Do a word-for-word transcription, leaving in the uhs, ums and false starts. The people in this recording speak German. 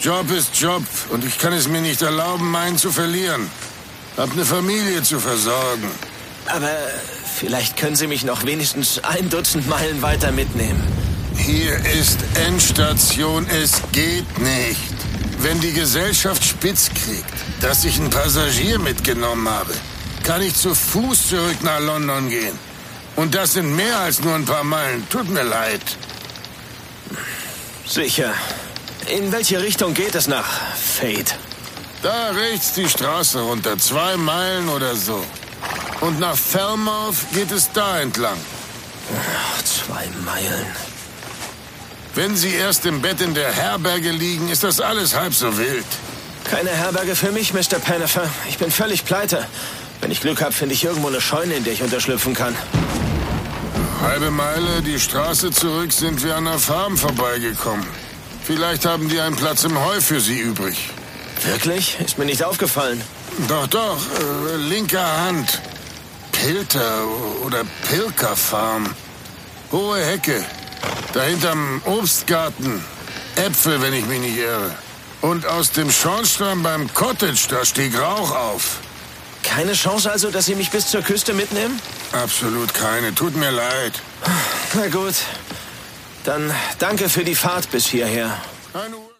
Job ist Job und ich kann es mir nicht erlauben, meinen zu verlieren. Hab eine Familie zu versorgen. Aber vielleicht können Sie mich noch wenigstens ein Dutzend Meilen weiter mitnehmen. Hier ist Endstation, es geht nicht. Wenn die Gesellschaft spitz kriegt, dass ich einen Passagier mitgenommen habe, kann ich zu Fuß zurück nach London gehen. Und das sind mehr als nur ein paar Meilen. Tut mir leid. Sicher. In welche Richtung geht es nach Fate? Da rechts die Straße runter, zwei Meilen oder so. Und nach Falmouth geht es da entlang. Ach, zwei Meilen. Wenn Sie erst im Bett in der Herberge liegen, ist das alles halb so wild. Keine Herberge für mich, Mister Pennifer. Ich bin völlig pleite. Wenn ich Glück habe, finde ich irgendwo eine Scheune, in der ich unterschlüpfen kann. Halbe Meile die Straße zurück sind wir an der Farm vorbeigekommen. Vielleicht haben die einen Platz im Heu für Sie übrig. Wirklich? Ist mir nicht aufgefallen. Doch, doch. Äh, linker Hand. Pilter oder Pilker Farm. Hohe Hecke. Dahinterm Obstgarten. Äpfel, wenn ich mich nicht irre. Und aus dem Schornstein beim Cottage, da stieg Rauch auf. Keine Chance also, dass Sie mich bis zur Küste mitnehmen? Absolut keine. Tut mir leid. Na gut. Dann danke für die Fahrt bis hierher. Keine Uhr.